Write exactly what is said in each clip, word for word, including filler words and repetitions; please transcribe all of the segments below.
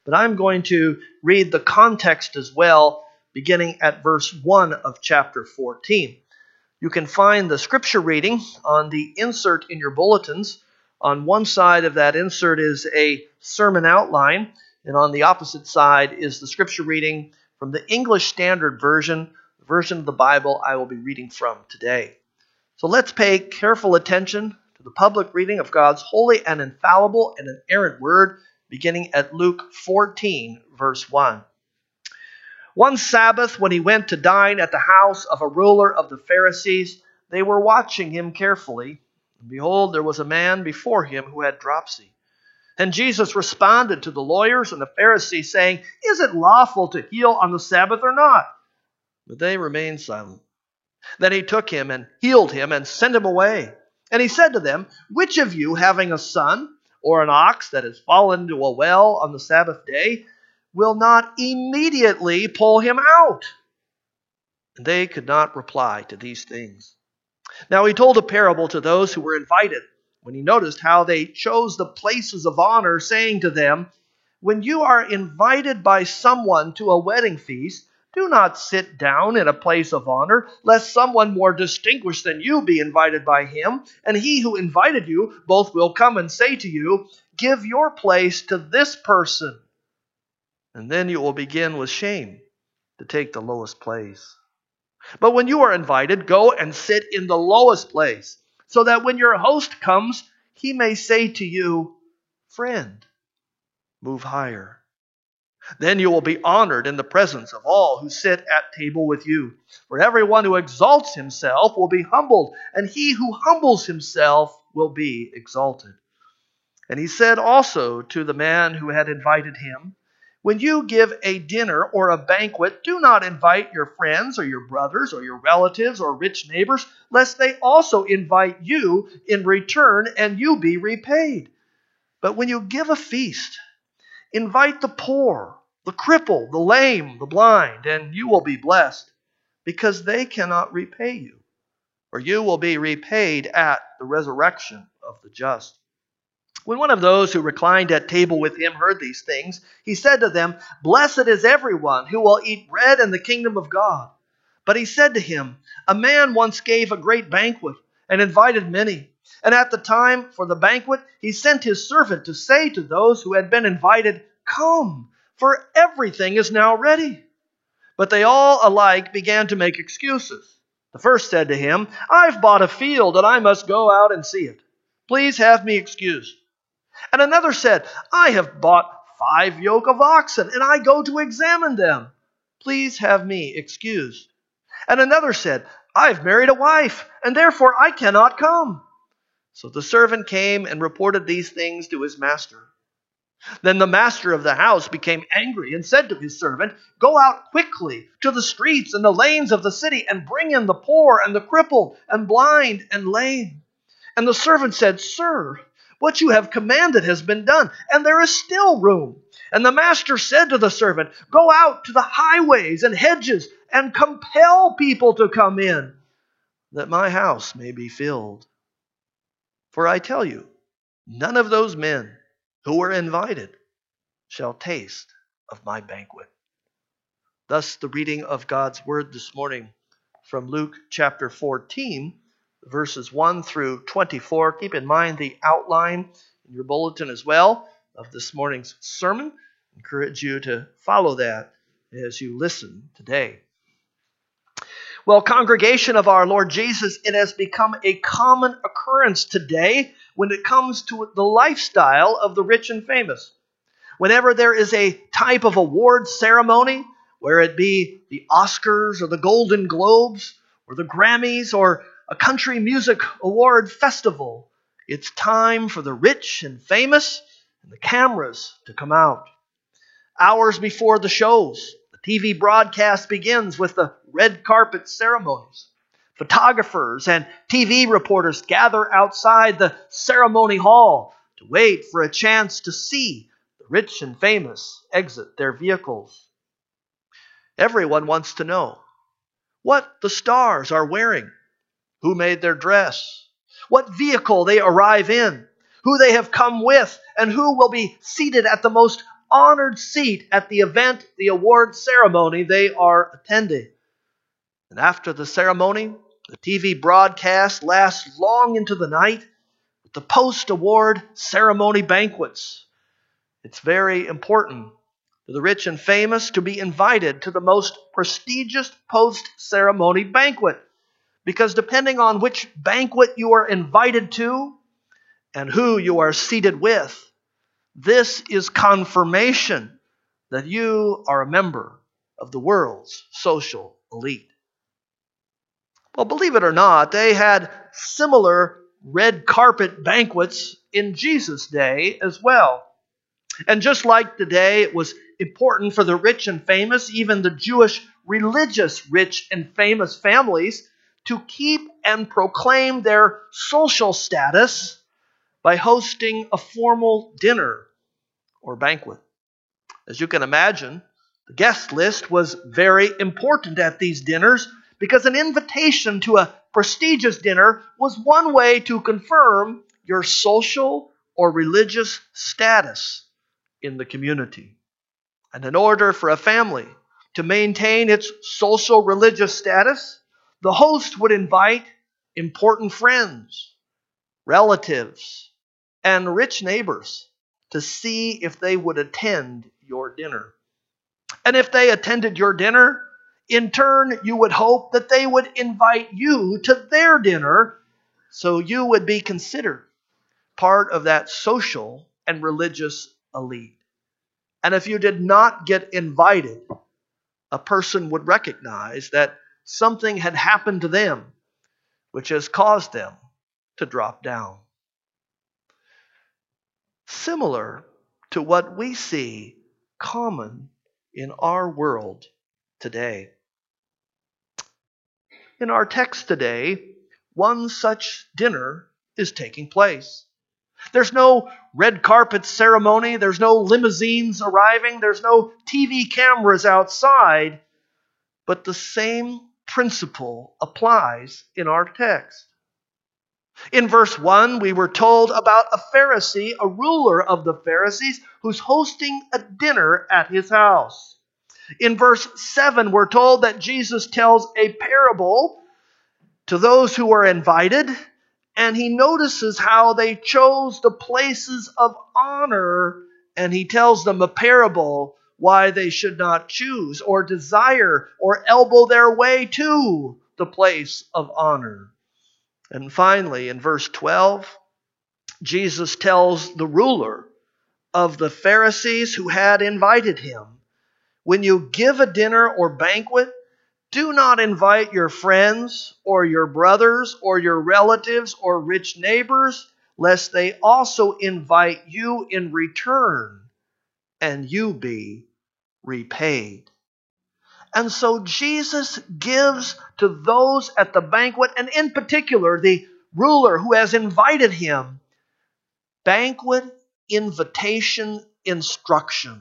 But I'm going to read the context as well, beginning at verse one of chapter fourteen. You can find the scripture reading on the insert in your bulletins. On one side of that insert is a sermon outline, and on the opposite side is the scripture reading from the English Standard Version, the version of the Bible I will be reading from today. So let's pay careful attention to the public reading of God's holy and infallible and inerrant word, beginning at Luke fourteen, verse one. One Sabbath, when he went to dine at the house of a ruler of the Pharisees, they were watching him carefully. And behold, there was a man before him who had dropsy. And Jesus responded to the lawyers and the Pharisees, saying, "Is it lawful to heal on the Sabbath or not?" But they remained silent. Then he took him and healed him and sent him away. And he said to them, "Which of you, having a son or an ox that has fallen into a well on the Sabbath day, will not immediately pull him out?" And they could not reply to these things. Now he told a parable to those who were invited, when he noticed how they chose the places of honor, saying to them, "When you are invited by someone to a wedding feast, do not sit down in a place of honor, lest someone more distinguished than you be invited by him, and he who invited you both will come and say to you, 'Give your place to this person.' And then you will begin with shame to take the lowest place. But when you are invited, go and sit in the lowest place, so that when your host comes, he may say to you, 'Friend, move higher.' Then you will be honored in the presence of all who sit at table with you. For everyone who exalts himself will be humbled, and he who humbles himself will be exalted." And he said also to the man who had invited him, "When you give a dinner or a banquet, do not invite your friends or your brothers or your relatives or rich neighbors, lest they also invite you in return and you be repaid. But when you give a feast, invite the poor, the crippled, the lame, the blind, and you will be blessed, because they cannot repay you, for you will be repaid at the resurrection of the just." When one of those who reclined at table with him heard these things, he said to them, "Blessed is everyone who will eat bread in the kingdom of God." But he said to him, "A man once gave a great banquet and invited many. And at the time for the banquet, he sent his servant to say to those who had been invited, 'Come, for everything is now ready.' But they all alike began to make excuses. The first said to him, 'I've bought a field and I must go out and see it. Please have me excused.' And another said, 'I have bought five yoke of oxen, and I go to examine them. Please have me excused.' And another said, 'I've married a wife, and therefore I cannot come.' So the servant came and reported these things to his master. Then the master of the house became angry and said to his servant, 'Go out quickly to the streets and the lanes of the city, and bring in the poor and the crippled and blind and lame.' And the servant said, 'Sir, what you have commanded has been done, and there is still room.' And the master said to the servant, 'Go out to the highways and hedges and compel people to come in, that my house may be filled. For I tell you, none of those men who were invited shall taste of my banquet.'" Thus the reading of God's word this morning from Luke chapter fourteen, verses one through twenty-four. Keep in mind the outline in your bulletin as well of this morning's sermon. I encourage you to follow that as you listen today. Well, congregation of our Lord Jesus, it has become a common occurrence today when it comes to the lifestyle of the rich and famous. Whenever there is a type of award ceremony, where it be the Oscars or the Golden Globes or the Grammys or a country music award festival, it's time for the rich and famous and the cameras to come out. Hours before the shows, the T V broadcast begins with the red carpet ceremonies. Photographers and T V reporters gather outside the ceremony hall to wait for a chance to see the rich and famous exit their vehicles. Everyone wants to know what the stars are wearing, who made their dress, what vehicle they arrive in, who they have come with, and who will be seated at the most honored seat at the event, the award ceremony they are attending. And after the ceremony, the T V broadcast lasts long into the night with the post-award ceremony banquets. It's very important to the rich and famous to be invited to the most prestigious post-ceremony banquet, because depending on which banquet you are invited to and who you are seated with, this is confirmation that you are a member of the world's social elite. Well, believe it or not, they had similar red carpet banquets in Jesus' day as well. And just like today, it was important for the rich and famous, even the Jewish religious rich and famous families, to keep and proclaim their social status by hosting a formal dinner or banquet. As you can imagine, the guest list was very important at these dinners, because an invitation to a prestigious dinner was one way to confirm your social or religious status in the community. And in order for a family to maintain its social religious status, the host would invite important friends, relatives, and rich neighbors to see if they would attend your dinner. And if they attended your dinner, in turn, you would hope that they would invite you to their dinner, so you would be considered part of that social and religious elite. And if you did not get invited, a person would recognize that something had happened to them, which has caused them to drop down. Similar to what we see common in our world today. In our text today, one such dinner is taking place. There's no red carpet ceremony. There's no limousines arriving. There's no T V cameras outside. But the same principle applies in our text. In verse one, we were told about a Pharisee, a ruler of the Pharisees, who's hosting a dinner at his house. In verse seven, we're told that Jesus tells a parable to those who are invited, and he notices how they chose the places of honor, and he tells them a parable why they should not choose or desire or elbow their way to the place of honor. And finally, in verse twelve, Jesus tells the ruler of the Pharisees who had invited him, when you give a dinner or banquet, do not invite your friends or your brothers or your relatives or rich neighbors, lest they also invite you in return and you be repaid. And so Jesus gives to those at the banquet, and in particular the ruler who has invited him, banquet invitation instructions.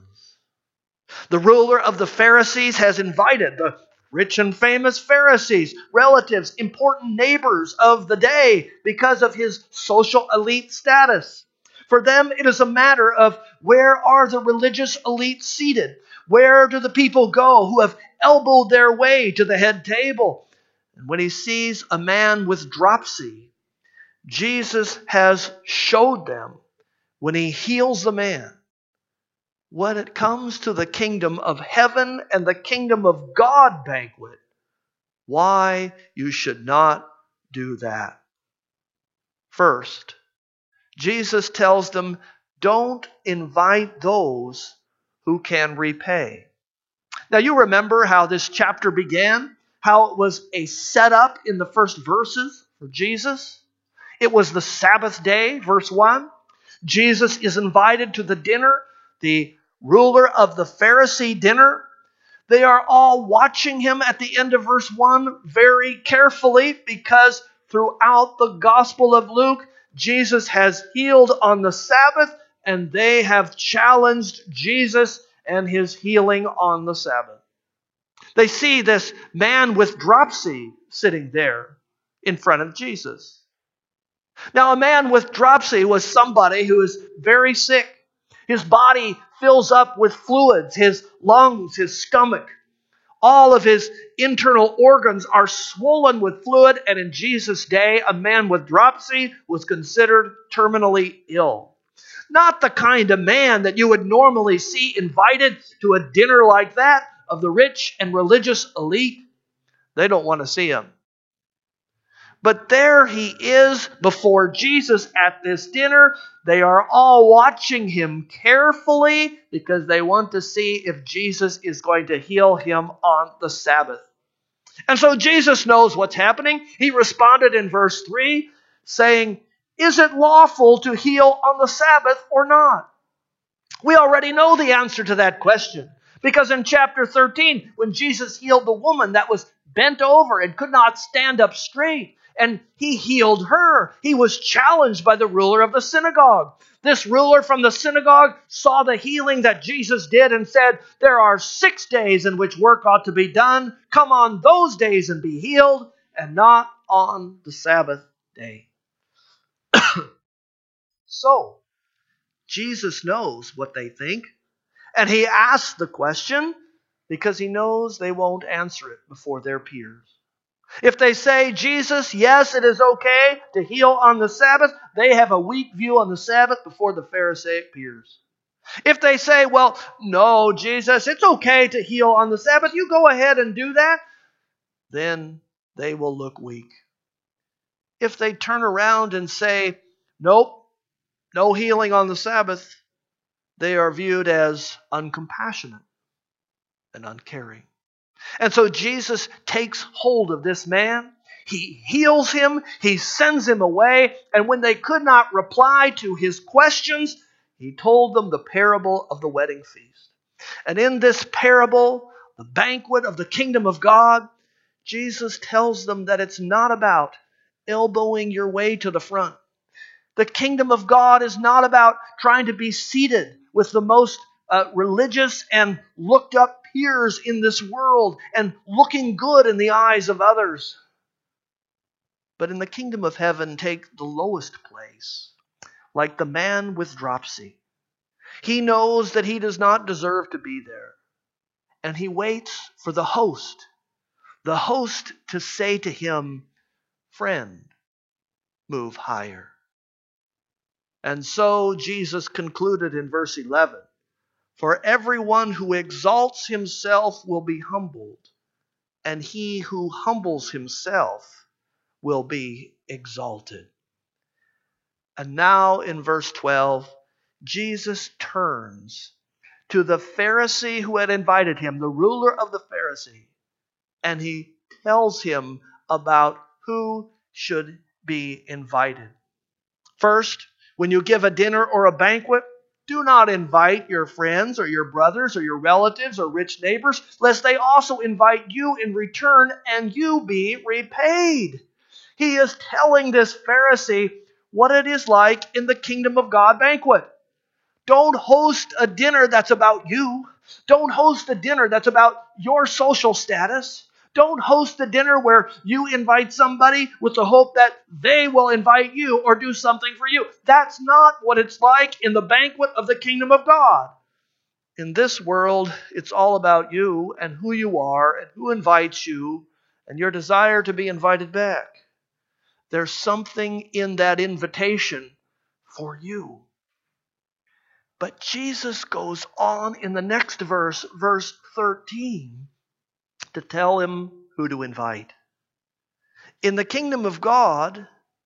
The ruler of the Pharisees has invited the rich and famous Pharisees, relatives, important neighbors of the day because of his social elite status. For them, it is a matter of where are the religious elite seated? Where do the people go who have elbowed their way to the head table? And when he sees a man with dropsy, Jesus has showed them, when he heals the man, when it comes to the kingdom of heaven and the kingdom of God banquet, why you should not do that. First, Jesus tells them, don't invite those who can repay. Now you remember how this chapter began, how it was a setup in the first verses for Jesus. It was the Sabbath day, verse one. Jesus is invited to the dinner, the ruler of the Pharisee dinner. They are all watching him at the end of verse one very carefully, because throughout the Gospel of Luke, Jesus has healed on the Sabbath, and they have challenged Jesus and his healing on the Sabbath. They see this man with dropsy sitting there in front of Jesus. Now, a man with dropsy was somebody who is very sick. His body fills up with fluids. His lungs, his stomach, all of his internal organs are swollen with fluid. And in Jesus' day, a man with dropsy was considered terminally ill. Not the kind of man that you would normally see invited to a dinner like that of the rich and religious elite. They don't want to see him. But there he is before Jesus at this dinner. They are all watching him carefully because they want to see if Jesus is going to heal him on the Sabbath. And so Jesus knows what's happening. He responded in verse three saying, "Is it lawful to heal on the Sabbath or not?" We already know the answer to that question. Because in chapter thirteen, when Jesus healed the woman that was bent over and could not stand up straight, and he healed her, he was challenged by the ruler of the synagogue. This ruler from the synagogue saw the healing that Jesus did and said, "There are six days in which work ought to be done. Come on those days and be healed, and not on the Sabbath day." So, Jesus knows what they think. And he asks the question because he knows they won't answer it before their peers. If they say, "Jesus, yes, it is okay to heal on the Sabbath," they have a weak view on the Sabbath before the Pharisaic peers. If they say, "Well, no, Jesus, it's okay to heal on the Sabbath, you go ahead and do that," then they will look weak. If they turn around and say, "Nope, no healing on the Sabbath," they are viewed as uncompassionate and uncaring. And so Jesus takes hold of this man. He heals him. He sends him away. And when they could not reply to his questions, he told them the parable of the wedding feast. And in this parable, the banquet of the kingdom of God, Jesus tells them that it's not about elbowing your way to the front. The kingdom of God is not about trying to be seated with the most uh, religious and looked up peers in this world and looking good in the eyes of others. But in the kingdom of heaven, take the lowest place, like the man with dropsy. He knows that he does not deserve to be there, and he waits for the host, the host to say to him, "Friend, move higher." And so Jesus concluded in verse eleven, "For everyone who exalts himself will be humbled, and he who humbles himself will be exalted." And now in verse twelve, Jesus turns to the Pharisee who had invited him, the ruler of the Pharisee, and he tells him about who should be invited. First, when you give a dinner or a banquet, do not invite your friends or your brothers or your relatives or rich neighbors, lest they also invite you in return and you be repaid. He is telling this Pharisee what it is like in the kingdom of God banquet. Don't host a dinner that's about you. Don't host a dinner that's about your social status. Don't host a dinner where you invite somebody with the hope that they will invite you or do something for you. That's not what it's like in the banquet of the kingdom of God. In this world, it's all about you and who you are and who invites you and your desire to be invited back. There's something in that invitation for you. But Jesus goes on in the next verse, verse thirteen, to tell him who to invite. In the kingdom of God,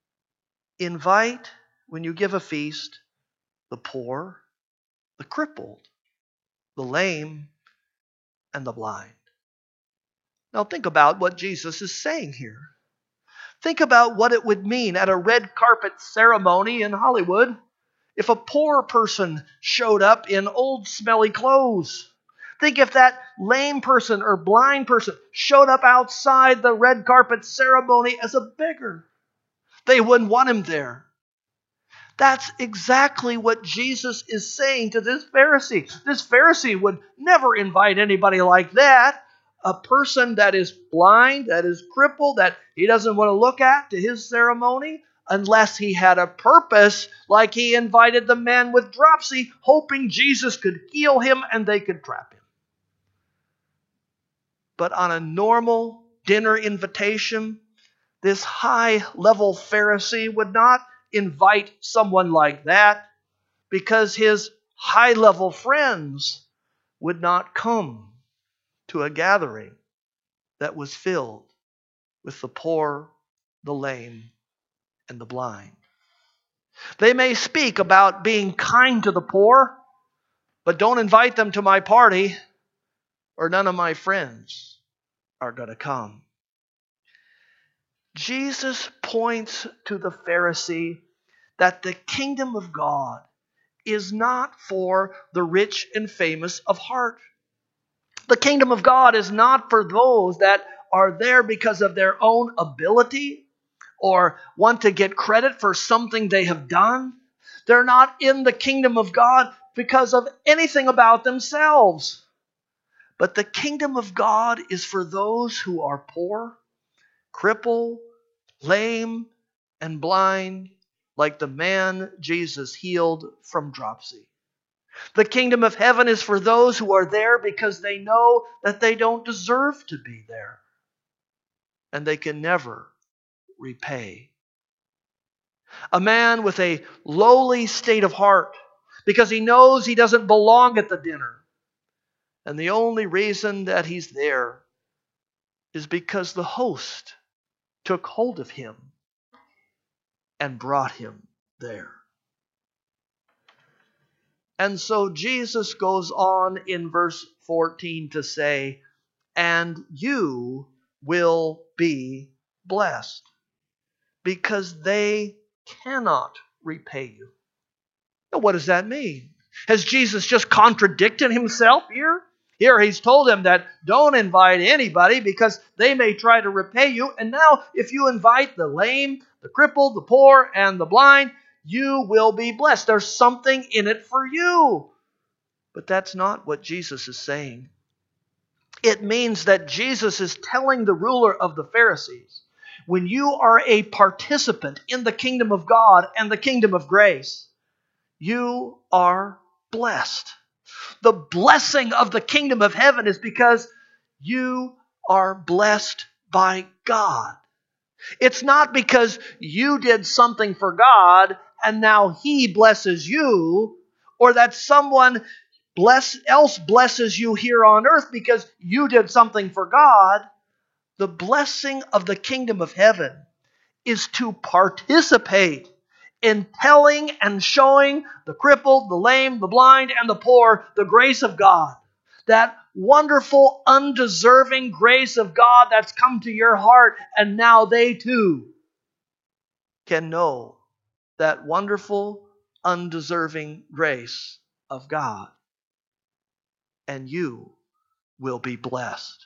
invite, when you give a feast, the poor, the crippled, the lame, and the blind. Now think about what Jesus is saying here. Think about what it would mean at a red carpet ceremony in Hollywood if a poor person showed up in old smelly clothes. Think if that lame person or blind person showed up outside the red carpet ceremony as a beggar. They wouldn't want him there. That's exactly what Jesus is saying to this Pharisee. This Pharisee would never invite anybody like that. A person that is blind, that is crippled, that he doesn't want to look at to his ceremony. unless he had a purpose, like he invited the man with dropsy, hoping Jesus could heal him and they could trap him. But on a normal dinner invitation, this high-level Pharisee would not invite someone like that because his high-level friends would not come to a gathering that was filled with the poor, the lame, and the blind. They may speak about being kind to the poor, but don't invite them to my party or none of my friends are going to come. Jesus points to the Pharisee that the kingdom of God is not for the rich and famous of heart. The kingdom of God is not for those that are there because of their own ability or want to get credit for something they have done. They're not in the kingdom of God because of anything about themselves. But the kingdom of God is for those who are poor, crippled, lame, and blind, like the man Jesus healed from dropsy. The kingdom of heaven is for those who are there because they know that they don't deserve to be there, and they can never repay. A man with a lowly state of heart because he knows he doesn't belong at the dinner, and the only reason that he's there is because the host took hold of him and brought him there. And so Jesus goes on in verse fourteen to say, and you will be blessed, because they cannot repay you. Now, what does that mean? Has Jesus just contradicted himself here? Here he's told them that don't invite anybody because they may try to repay you. And now if you invite the lame, the crippled, the poor, and the blind, you will be blessed. There's something in it for you. But that's not what Jesus is saying. It means that Jesus is telling the ruler of the Pharisees, when you are a participant in the kingdom of God and the kingdom of grace, you are blessed. The blessing of the kingdom of heaven is because you are blessed by God. It's not because you did something for God and now He blesses you, or that someone bless, else blesses you here on earth because you did something for God. The blessing of the kingdom of heaven is to participate in telling and showing the crippled, the lame, the blind, and the poor the grace of God. That wonderful, undeserving grace of God that's come to your heart, and now they too can know that wonderful, undeserving grace of God. And you will be blessed.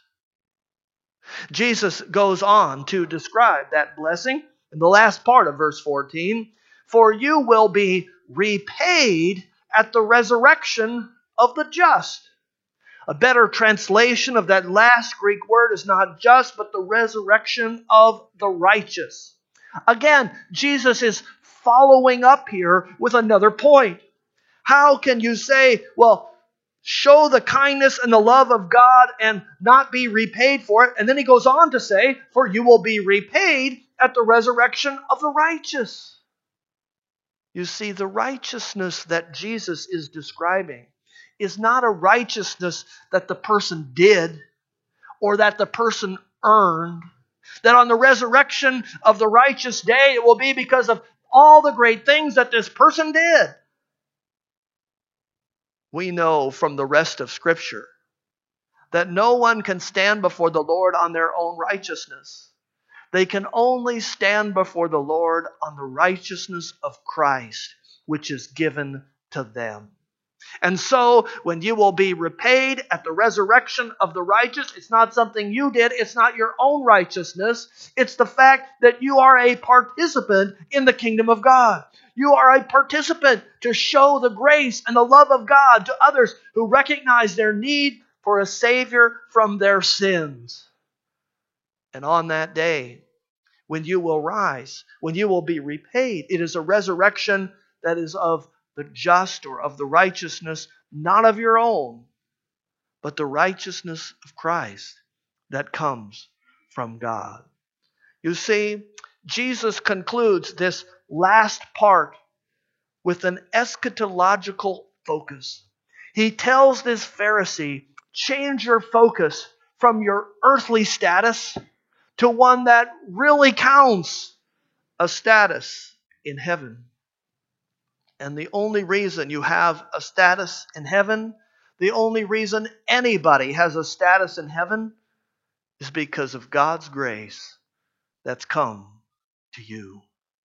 Jesus goes on to describe that blessing in the last part of verse fourteen. For you will be repaid at the resurrection of the just. A better translation of that last Greek word is not just, but the resurrection of the righteous. Again, Jesus is following up here with another point. How can you say, well, show the kindness and the love of God and not be repaid for it? And then he goes on to say, for you will be repaid at the resurrection of the righteous. You see, the righteousness that Jesus is describing is not a righteousness that the person did or that the person earned. That on the resurrection of the righteous day, it will be because of all the great things that this person did. We know from the rest of Scripture that no one can stand before the Lord on their own righteousness. They can only stand before the Lord on the righteousness of Christ, which is given to them. And so, when you will be repaid at the resurrection of the righteous, it's not something you did, it's not your own righteousness, it's the fact that you are a participant in the kingdom of God. You are a participant to show the grace and the love of God to others who recognize their need for a Savior from their sins. And on that day, when you will rise, when you will be repaid. It is a resurrection that is of the just or of the righteousness, not of your own, but the righteousness of Christ that comes from God. You see, Jesus concludes this last part with an eschatological focus. He tells this Pharisee, change your focus from your earthly status to one that really counts, a status in heaven. And the only reason you have a status in heaven, the only reason anybody has a status in heaven, is because of God's grace that's come to you.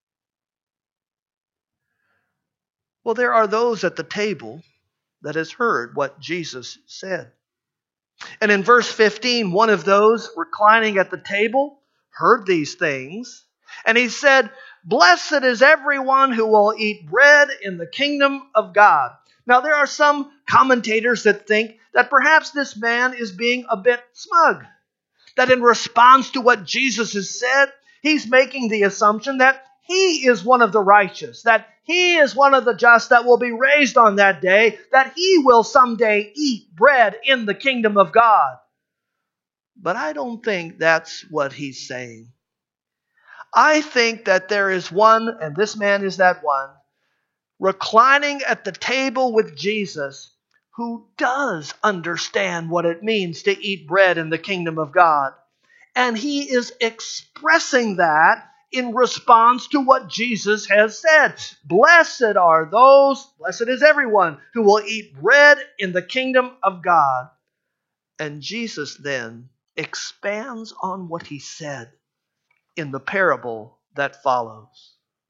Well, there are those at the table that has heard what Jesus said. And in verse fifteen, one of those reclining at the table heard these things, and he said, "Blessed is everyone who will eat bread in the kingdom of God." Now, there are some commentators that think that perhaps this man is being a bit smug, that in response to what Jesus has said, he's making the assumption that he is one of the righteous, that he is one of the just that will be raised on that day, that he will someday eat bread in the kingdom of God. But I don't think that's what he's saying. I think that there is one, and this man is that one, reclining at the table with Jesus, who does understand what it means to eat bread in the kingdom of God. And he is expressing that in response to what Jesus has said. Blessed are those, blessed is everyone who will eat bread in the kingdom of God. And Jesus then expands on what he said in the parable that follows.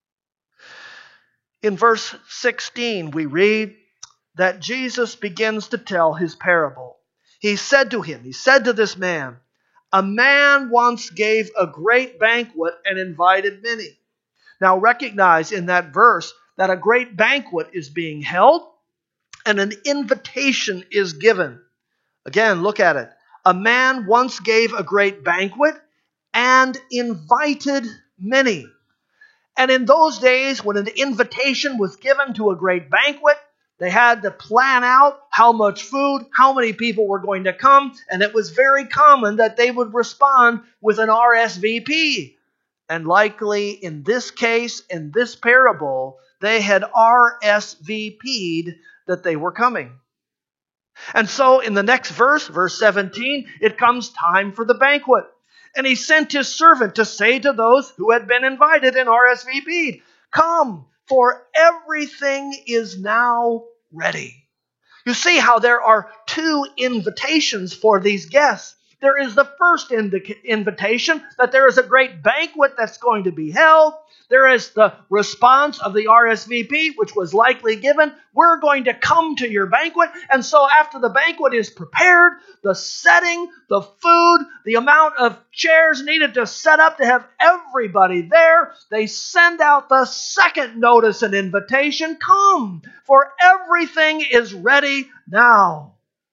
In verse sixteen, we read that Jesus begins to tell his parable. He said to him, he said to this man, "A man once gave a great banquet and invited many." Now recognize in that verse that a great banquet is being held and an invitation is given. Again, look at it. A man once gave a great banquet and invited many. And in those days, when an invitation was given to a great banquet, they had to plan out how much food, how many people were going to come, and it was very common that they would respond with an R S V P. And likely in this case, in this parable, they had R S V P'd that they were coming. And so in the next verse, verse seventeen, it comes time for the banquet. And he sent his servant to say to those who had been invited and R S V P'd, "Come, for everything is now ready." You see how there are two invitations for these guests. There is the first indica- invitation that there is a great banquet that's going to be held. There is the response of the R S V P, which was likely given, "We're going to come to your banquet." And so after the banquet is prepared, the setting, the food, the amount of chairs needed to set up to have everybody there, they send out the second notice and invitation, "Come, for everything is ready now."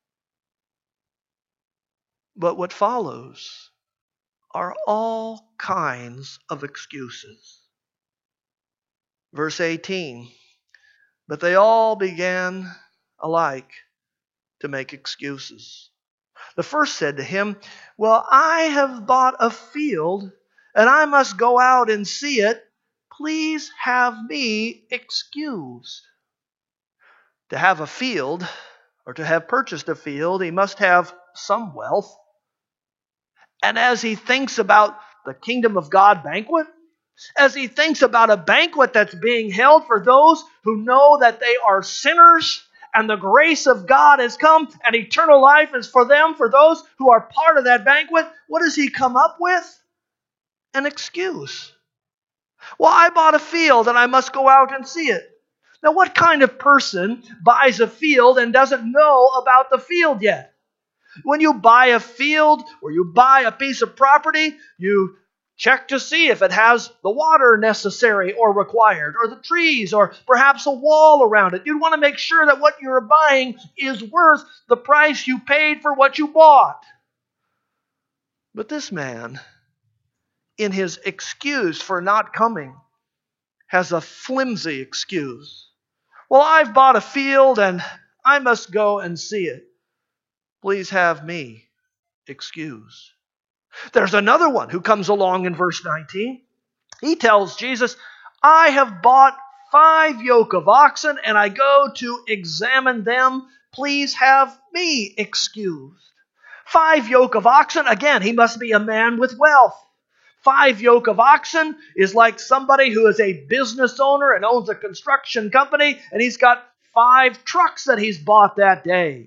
But what follows are all kinds of excuses. Verse eighteen, "But they all began alike to make excuses. The first said to him, 'Well, I have bought a field, and I must go out and see it. Please have me excused.'" To have a field, or to have purchased a field, he must have some wealth. And as he thinks about the kingdom of God banquet, as he thinks about a banquet that's being held for those who know that they are sinners and the grace of God has come and eternal life is for them, for those who are part of that banquet, what does he come up with? An excuse. "Well, I bought a field and I must go out and see it." Now, what kind of person buys a field and doesn't know about the field yet? When you buy a field or you buy a piece of property, you check to see if it has the water necessary or required, or the trees, or perhaps a wall around it. You want to make sure that what you're buying is worth the price you paid for what you bought. But this man, in his excuse for not coming, has a flimsy excuse. Well, I've bought a field and I must go and see it. Please have me excused. There's another one who comes along in verse nineteen. He tells Jesus, I have bought five yoke of oxen and I go to examine them. Please have me excused. Five yoke of oxen, again, he must be a man with wealth. Five yoke of oxen is like somebody who is a business owner and owns a construction company, and he's got five trucks that he's bought that day.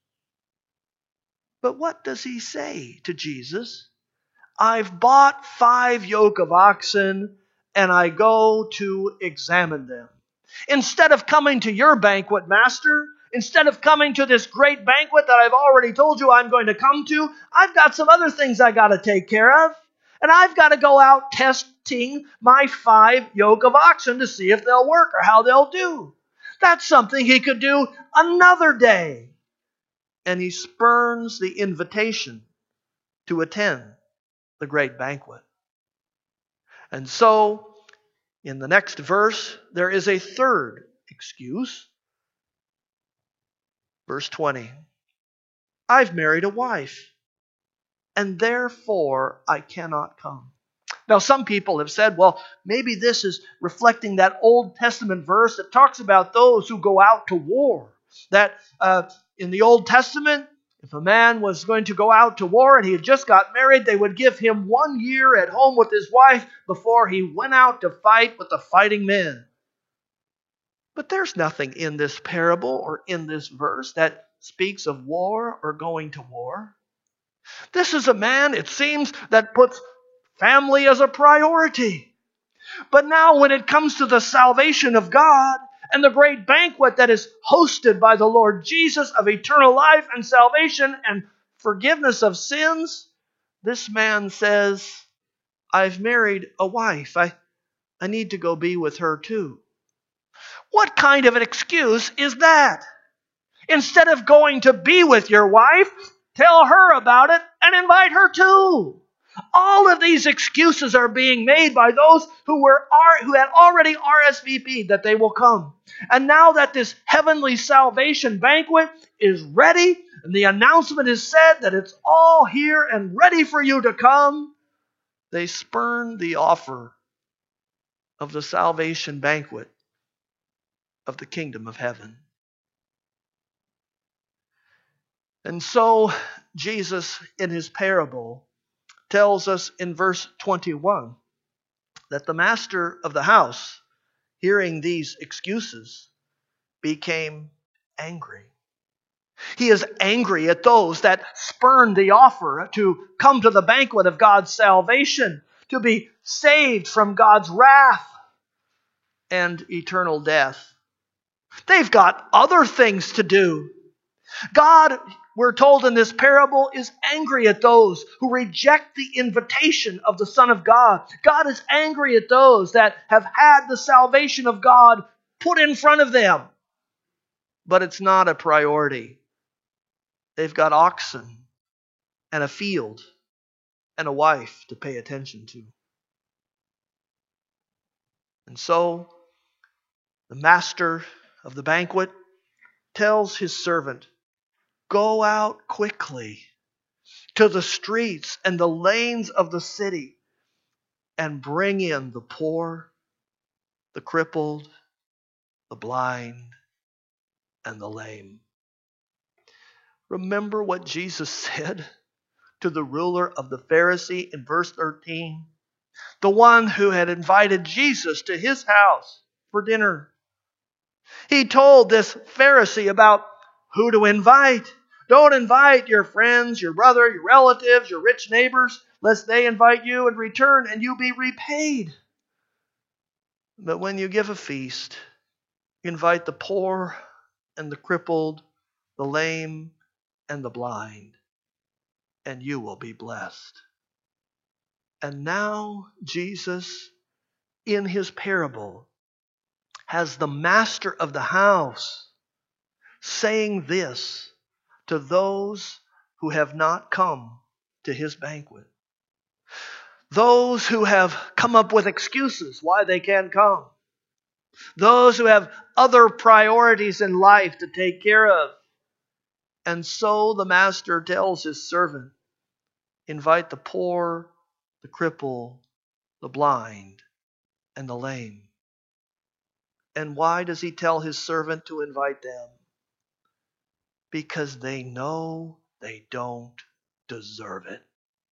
But what does he say to Jesus? I've bought five yoke of oxen, and I go to examine them. Instead of coming to your banquet, Master, instead of coming to this great banquet that I've already told you I'm going to come to, I've got some other things I got to take care of. And I've got to go out testing my five yoke of oxen to see if they'll work or how they'll do. That's something he could do another day. And he spurns the invitation to attend the great banquet. And so, in the next verse, there is a third excuse. Verse twenty. I've married a wife, and therefore I cannot come. Now, some people have said, well, maybe this is reflecting that Old Testament verse that talks about those who go out to war. That uh, in the Old Testament, if a man was going to go out to war and he had just got married, they would give him one year at home with his wife before he went out to fight with the fighting men. But there's nothing in this parable or in this verse that speaks of war or going to war. This is a man, it seems, that puts family as a priority. But now when it comes to the salvation of God and the great banquet that is hosted by the Lord Jesus of eternal life and salvation and forgiveness of sins, this man says, I've married a wife. I, I need to go be with her too. What kind of an excuse is that? Instead of going to be with your wife, tell her about it and invite her too. All of these excuses are being made by those who were who had already R S V P'd that they will come. And now that this heavenly salvation banquet is ready, and the announcement is said that it's all here and ready for you to come, they spurn the offer of the salvation banquet of the kingdom of heaven. And so Jesus, in his parable, tells us in verse twenty-one that the master of the house, hearing these excuses, became angry. He is angry at those that spurned the offer to come to the banquet of God's salvation, to be saved from God's wrath and eternal death. They've got other things to do. God, we're told in this parable, is angry at those who reject the invitation of the Son of God. God is angry at those that have had the salvation of God put in front of them. But it's not a priority. They've got oxen and a field and a wife to pay attention to. And so, the master of the banquet tells his servant, go out quickly to the streets and the lanes of the city and bring in the poor, the crippled, the blind, and the lame. Remember what Jesus said to the ruler of the Pharisee in verse thirteen? The one who had invited Jesus to his house for dinner. He told this Pharisee about who to invite. Don't invite your friends, your brother, your relatives, your rich neighbors, lest they invite you in return and you be repaid. But when you give a feast, invite the poor and the crippled, the lame and the blind, and you will be blessed. And now Jesus, in his parable, has the master of the house saying this to those who have not come to his banquet. Those who have come up with excuses why they can't come. Those who have other priorities in life to take care of. And so the master tells his servant, invite the poor, the cripple, the blind, and the lame. And why does he tell his servant to invite them? Because they know they don't deserve it.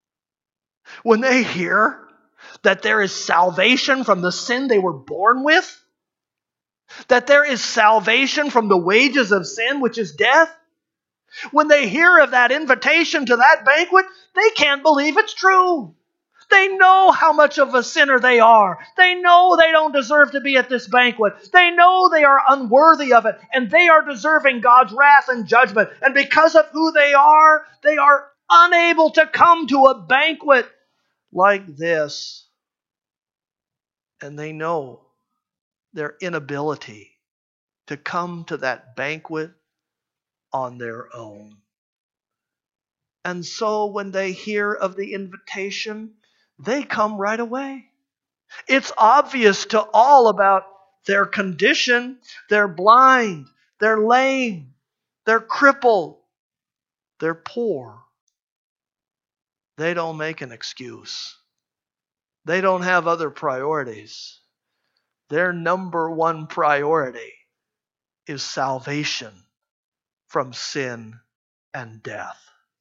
When they hear that there is salvation from the sin they were born with, that there is salvation from the wages of sin, which is death, when they hear of that invitation to that banquet, they can't believe it's true. They know how much of a sinner they are. They know they don't deserve to be at this banquet. They know they are unworthy of it, and they are deserving God's wrath and judgment. And because of who they are, they are unable to come to a banquet like this. And they know their inability to come to that banquet on their own. And so when they hear of the invitation, they come right away. It's obvious to all about their condition. They're blind, they're lame, they're crippled, they're poor. They don't make an excuse. They don't have other priorities. Their number one priority is salvation from sin and death.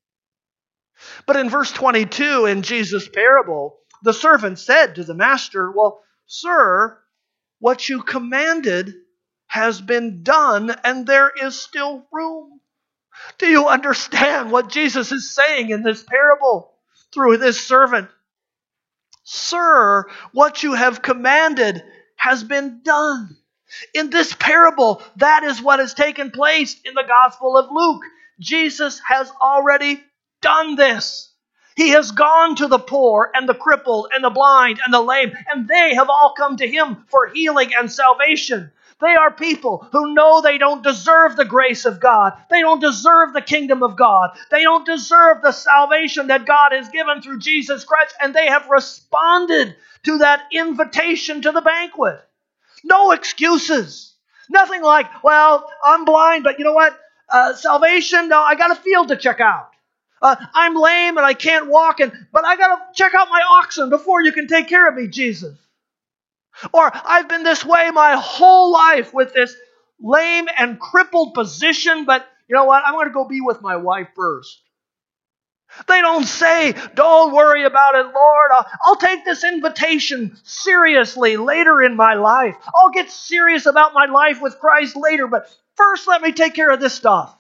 But in verse twenty-two in Jesus' parable, the servant said to the master, well, sir, what you commanded has been done, and there is still room. Do you understand what Jesus is saying in this parable through this servant? Sir, what you have commanded has been done. In this parable, that is what has taken place in the Gospel of Luke. Jesus has already done this. He has gone to the poor and the crippled and the blind and the lame, and they have all come to him for healing and salvation. They are people who know they don't deserve the grace of God. They don't deserve the kingdom of God. They don't deserve the salvation that God has given through Jesus Christ, and they have responded to that invitation to the banquet. No excuses. Nothing like, well, I'm blind, but you know what? Uh, salvation, no, I got a field to check out. Uh, I'm lame and I can't walk, and but I got to check out my oxen before you can take care of me, Jesus. Or I've been this way my whole life with this lame and crippled position, but you know what? I'm going to go be with my wife first. They don't say, don't worry about it, Lord. I'll, I'll take this invitation seriously later in my life. I'll get serious about my life with Christ later, but first let me take care of this stuff.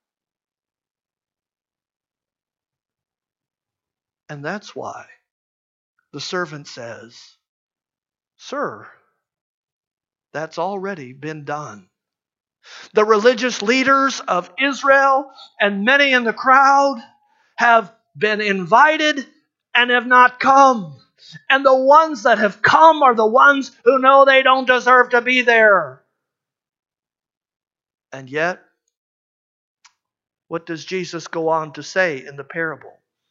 And that's why the servant says, sir, that's already been done. The religious leaders of Israel and many in the crowd have been invited and have not come. And the ones that have come are the ones who know they don't deserve to be there. And yet, what does Jesus go on to say in the parable?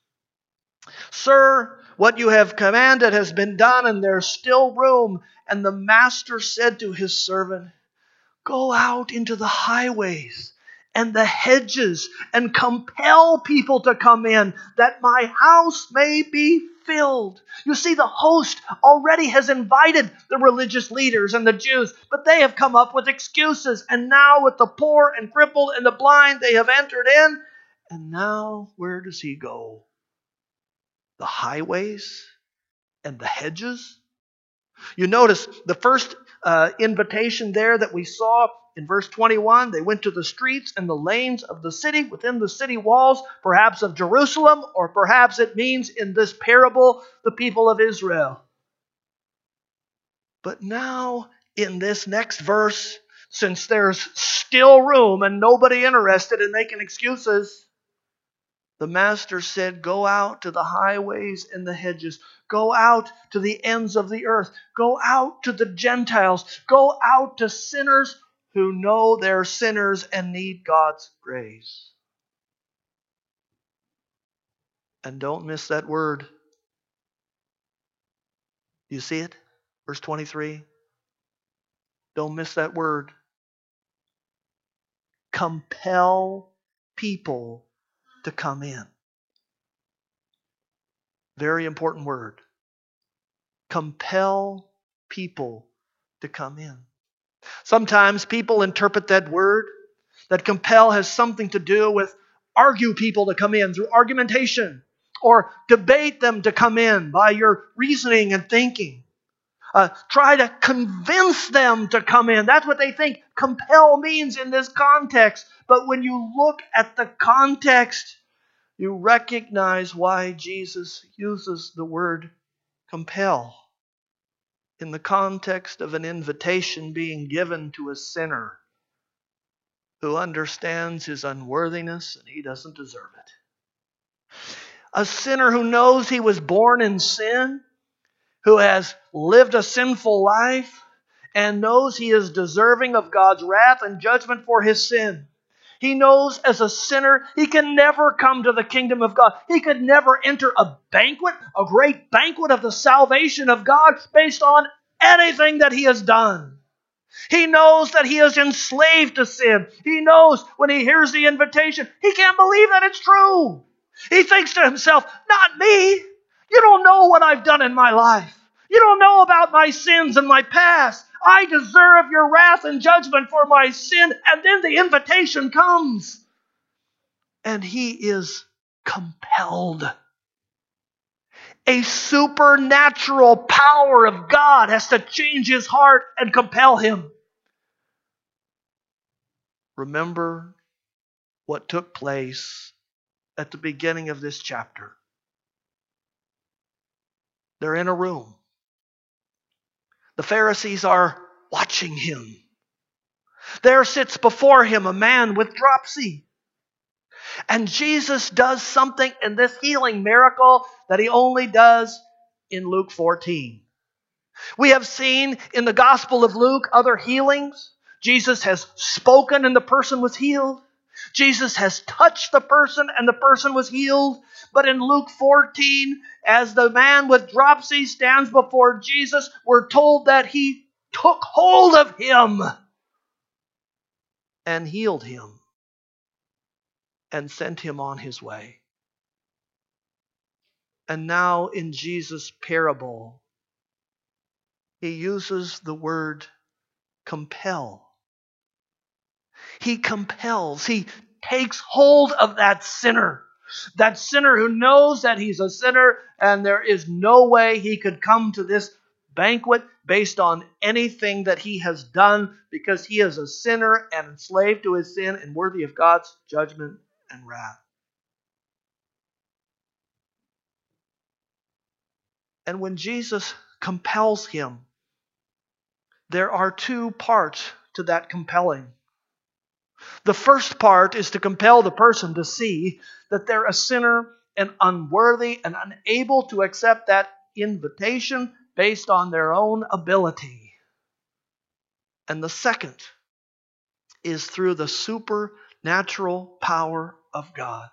Sir, what you have commanded has been done, and there's still room. And the master said to his servant, go out into the highways and the hedges and compel people to come in, that my house may be filled. You see, the host already has invited the religious leaders and the Jews, but they have come up with excuses. And now with the poor and crippled and the blind, they have entered in. And now where does he go? The highways and the hedges? You notice the first uh, invitation there that we saw in verse twenty-one, they went to the streets and the lanes of the city, within the city walls, perhaps of Jerusalem, or perhaps it means in this parable, the people of Israel. But now, in this next verse, since there's still room and nobody interested in making excuses, the master said, go out to the highways and the hedges. Go out to the ends of the earth. Go out to the Gentiles. Go out to sinners who know they're sinners and need God's grace. And don't miss that word. Do you see it? Verse twenty-three. Don't miss that word. Compel people to come in. Very important word. Compel people to come in. Sometimes people interpret that word, that compel, has something to do with argue people to come in through argumentation, or debate them to come in by your reasoning and thinking. Uh, try to convince them to come in. That's what they think compel means in this context. But when you look at the context, you recognize why Jesus uses the word compel in the context of an invitation being given to a sinner who understands his unworthiness and he doesn't deserve it. A sinner who knows he was born in sin, who has lived a sinful life, and knows he is deserving of God's wrath and judgment for his sin. He knows as a sinner he can never come to the kingdom of God. He could never enter a banquet, a great banquet of the salvation of God based on anything that he has done. He knows that he is enslaved to sin. He knows when he hears the invitation, he can't believe that it's true. He thinks to himself, not me. You don't know what I've done in my life. You don't know about my sins and my past. I deserve your wrath and judgment for my sin. And then the invitation comes. And he is compelled. A supernatural power of God has to change his heart and compel him. Remember what took place at the beginning of this chapter. They're in a room. The Pharisees are watching him. There sits before him a man with dropsy. And Jesus does something in this healing miracle that he only does in Luke fourteen. We have seen in the Gospel of Luke other healings. Jesus has spoken and the person was healed. Jesus has touched the person and the person was healed. But in Luke fourteen, as the man with dropsy stands before Jesus, we're told that he took hold of him and healed him and sent him on his way. And now in Jesus' parable, he uses the word compel. He compels, he takes hold of that sinner. That sinner who knows that he's a sinner and there is no way he could come to this banquet based on anything that he has done, because he is a sinner and enslaved to his sin and worthy of God's judgment and wrath. And when Jesus compels him, there are two parts to that compelling. The first part is to compel the person to see that they're a sinner and unworthy and unable to accept that invitation based on their own ability. And the second is through the supernatural power of God.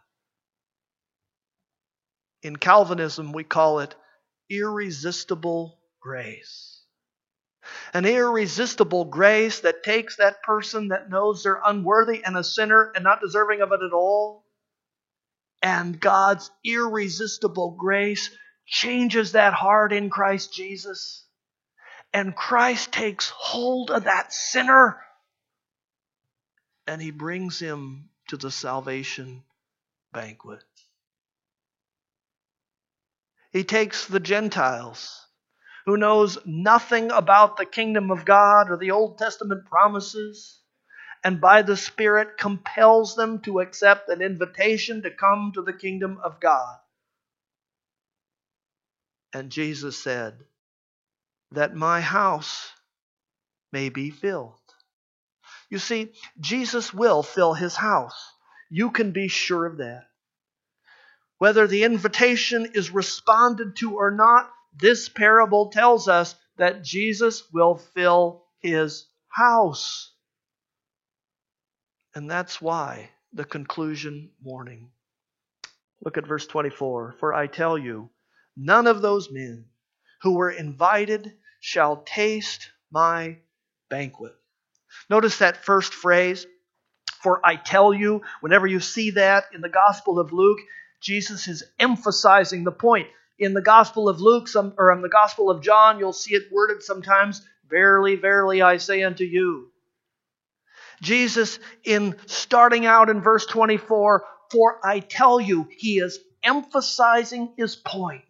In Calvinism, we call it irresistible grace. An irresistible grace that takes that person that knows they're unworthy and a sinner and not deserving of it at all, and God's irresistible grace changes that heart in Christ Jesus. And Christ takes hold of that sinner and he brings him to the salvation banquet. He takes the Gentiles who knows nothing about the kingdom of God or the Old Testament promises, and by the Spirit compels them to accept an invitation to come to the kingdom of God. And Jesus said, that my house may be filled. You see, Jesus will fill his house. You can be sure of that. Whether the invitation is responded to or not, this parable tells us that Jesus will fill his house. And that's why the conclusion warning. Look at verse twenty-four. For I tell you, none of those men who were invited shall taste my banquet. Notice that first phrase, for I tell you. Whenever you see that in the Gospel of Luke, Jesus is emphasizing the point. In the Gospel of Luke, some, or in the Gospel of John, you'll see it worded sometimes, verily, verily, I say unto you. Jesus, in starting out in verse twenty-four, for I tell you, he is emphasizing his point.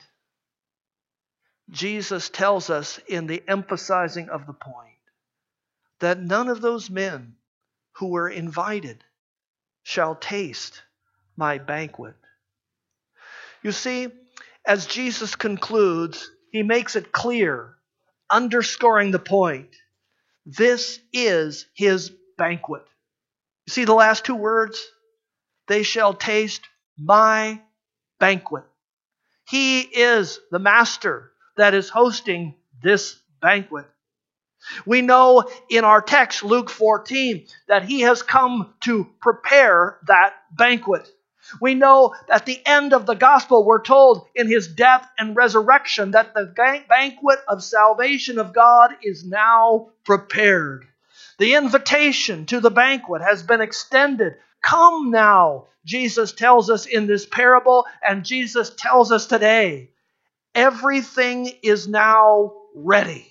Jesus tells us in the emphasizing of the point that none of those men who were invited shall taste my banquet. You see, as Jesus concludes, he makes it clear, underscoring the point. This is his banquet. You see the last two words? They shall taste my banquet. He is the master that is hosting this banquet. We know in our text, Luke fourteen, that he has come to prepare that banquet. We know at the end of the gospel, we're told in his death and resurrection that the banquet of salvation of God is now prepared. The invitation to the banquet has been extended. Come now, Jesus tells us in this parable, and Jesus tells us today, everything is now ready.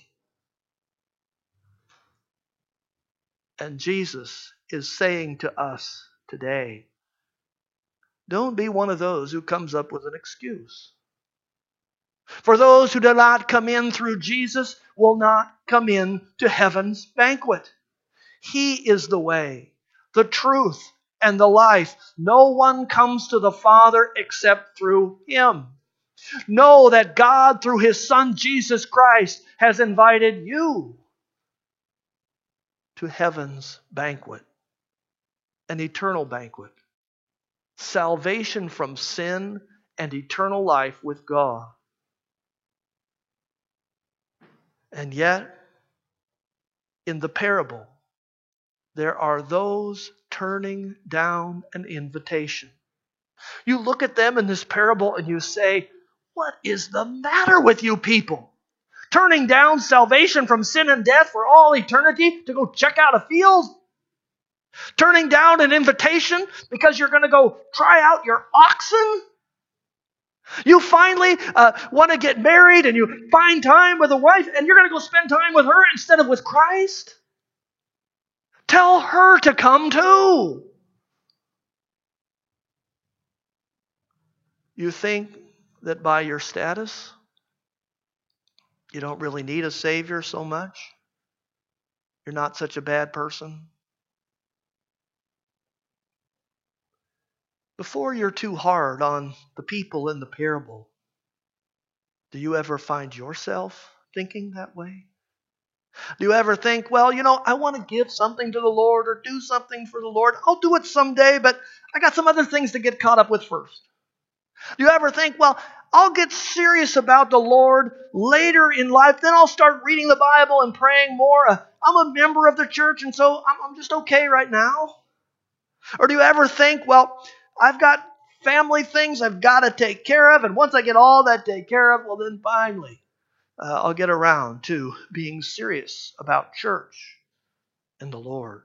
And Jesus is saying to us today, don't be one of those who comes up with an excuse. For those who do not come in through Jesus will not come in to heaven's banquet. He is the way, the truth, and the life. No one comes to the Father except through him. Know that God, through his Son Jesus Christ, has invited you to heaven's banquet, an eternal banquet. Salvation from sin and eternal life with God. And yet, in the parable, there are those turning down an invitation. You look at them in this parable and you say, what is the matter with you people? Turning down salvation from sin and death for all eternity to go check out a field? Turning down an invitation because you're going to go try out your oxen? You finally uh, want to get married and you find time with a wife and you're going to go spend time with her instead of with Christ? Tell her to come too. You think that by your status, you don't really need a Savior so much? You're not such a bad person? Before you're too hard on the people in the parable, do you ever find yourself thinking that way? Do you ever think, well, you know, I want to give something to the Lord or do something for the Lord. I'll do it someday, but I got some other things to get caught up with first. Do you ever think, well, I'll get serious about the Lord later in life, then I'll start reading the Bible and praying more. I'm a member of the church, and so I'm just okay right now. Or do you ever think, well, I've got family things I've got to take care of, and once I get all that taken care of, well, then finally uh, I'll get around to being serious about church and the Lord.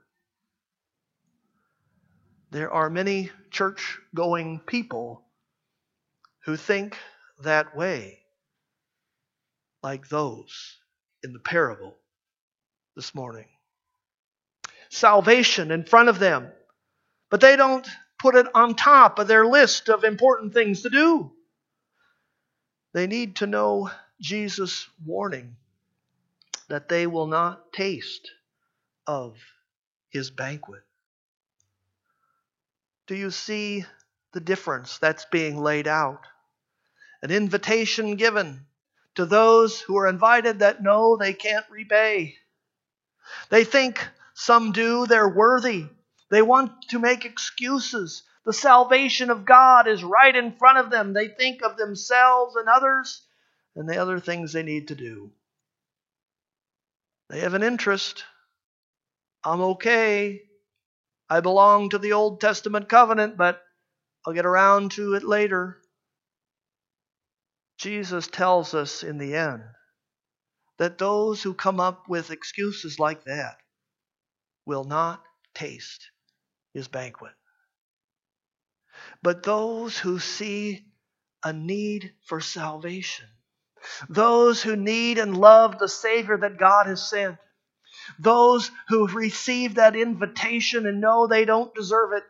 There are many church-going people who think that way, like those in the parable this morning. Salvation in front of them, but they don't put it on top of their list of important things to do. They need to know Jesus' warning that they will not taste of his banquet. Do you see the difference that's being laid out? An invitation given to those who are invited that know they can't repay. They think some do, they're worthy. They want to make excuses. The salvation of God is right in front of them. They think of themselves and others and the other things they need to do. They have an interest. I'm okay. I belong to the Old Testament covenant, but I'll get around to it later. Jesus tells us in the end that those who come up with excuses like that will not taste his banquet. But those who see a need for salvation, those who need and love the Savior that God has sent, those who receive that invitation and know they don't deserve it,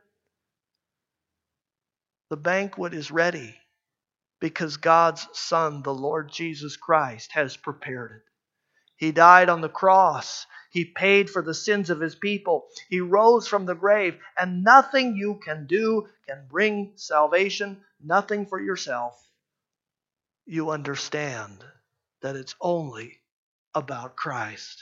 the banquet is ready because God's Son, the Lord Jesus Christ, has prepared it. He died on the cross. He paid for the sins of his people. He rose from the grave. And nothing you can do can bring salvation. Nothing for yourself. You understand that it's only about Christ.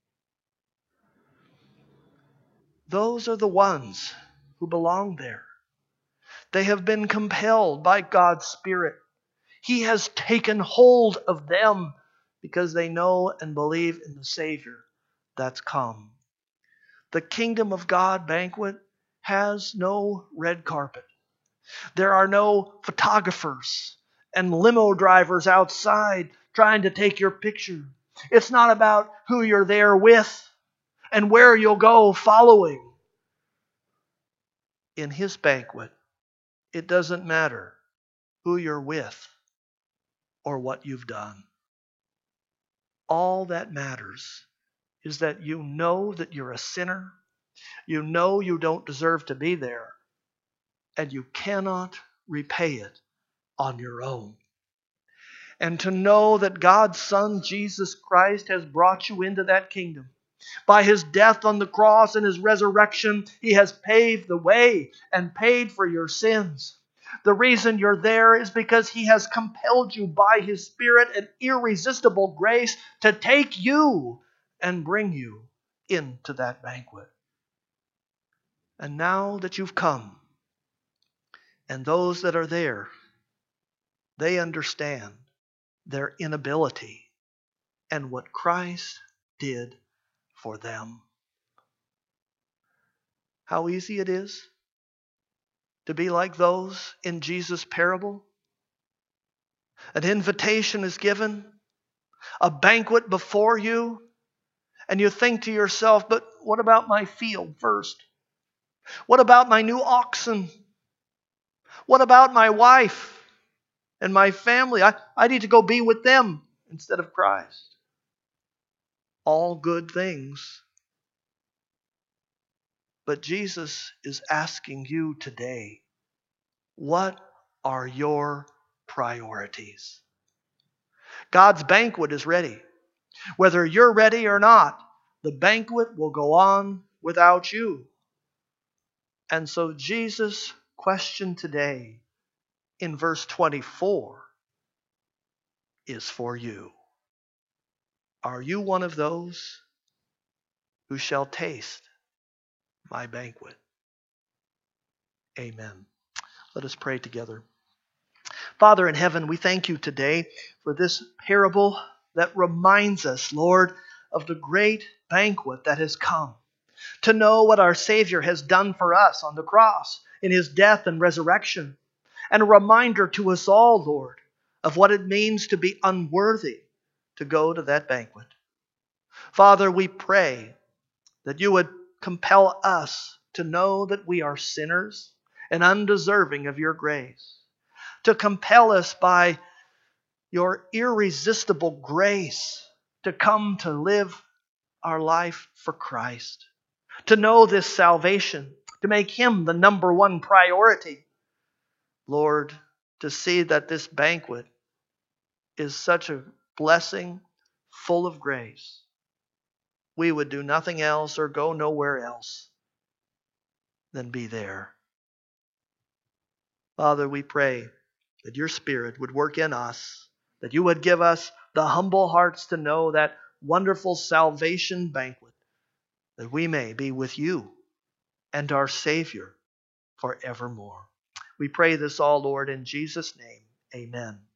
Those are the ones who belong there. They have been compelled by God's Spirit. He has taken hold of them because they know and believe in the Savior that's come. The Kingdom of God banquet has no red carpet. There are no photographers and limo drivers outside trying to take your picture. It's not about who you're there with and where you'll go following. In his banquet, it doesn't matter who you're with or what you've done. All that matters is that you know that you're a sinner. You know you don't deserve to be there. And you cannot repay it on your own. And to know that God's Son, Jesus Christ, has brought you into that kingdom. By his death on the cross and his resurrection, he has paved the way and paid for your sins. The reason you're there is because he has compelled you by his Spirit and irresistible grace to take you and bring you into that banquet. And now that you've come, and those that are there, they understand their inability and what Christ did for them. How easy it is to be like those in Jesus' parable. An invitation is given, a banquet before you, and you think to yourself, but what about my field first? What about my new oxen? What about my wife and my family? I, I need to go be with them instead of Christ. All good things. But Jesus is asking you today, what are your priorities? God's banquet is ready. Whether you're ready or not, the banquet will go on without you. And so Jesus' question today in verse twenty-four is for you. Are you one of those who shall taste my banquet? Amen. Let us pray together. Father in heaven, we thank you today for this parable that reminds us, Lord, of the great banquet that has come. To know what our Savior has done for us on the cross in his death and resurrection. And a reminder to us all, Lord, of what it means to be unworthy to go to that banquet. Father, we pray that you would compel us to know that we are sinners and undeserving of your grace. To compel us by your irresistible grace to come to live our life for Christ. To know this salvation, to make him the number one priority. Lord, to see that this banquet is such a blessing full of grace. We would do nothing else or go nowhere else than be there. Father, we pray that your Spirit would work in us, that you would give us the humble hearts to know that wonderful salvation banquet, that we may be with you and our Savior forevermore. We pray this all, Lord, in Jesus' name. Amen.